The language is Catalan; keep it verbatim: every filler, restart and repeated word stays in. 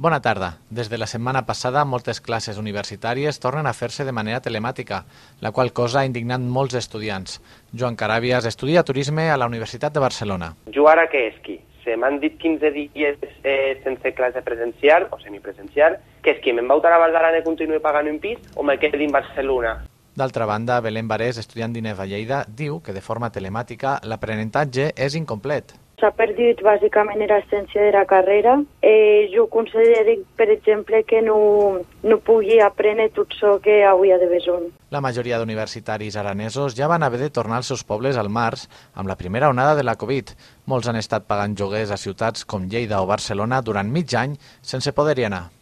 Bona tarda. Des de la setmana passada, moltes classes universitàries tornen a fer-se de manera telemàtica, la qual cosa ha indignat molts estudiants. Joan Carabias estudia turisme a la Universitat de Barcelona. Jo ara què esqui? Se m'han dit quinze dies eh, sense classe presencial o semipresencial. Què esqui? Me'n vau a Valdarana i continuï pagant un pis o me quedi en Barcelona? D'altra banda, Belén Barés, estudiant d'I N E F a Lleida, diu que de forma telemàtica l'aprenentatge és incomplet. S'ha perdut bàsicament l'essència de la carrera. Eh, jo considero, per exemple, que no, no pugui aprendre tot això que hauria de besoin. La majoria d'universitaris aranesos ja van haver de tornar als seus pobles al març amb la primera onada de la Covid. Molts han estat pagant lloguers a ciutats com Lleida o Barcelona durant mig any sense poder-hi anar.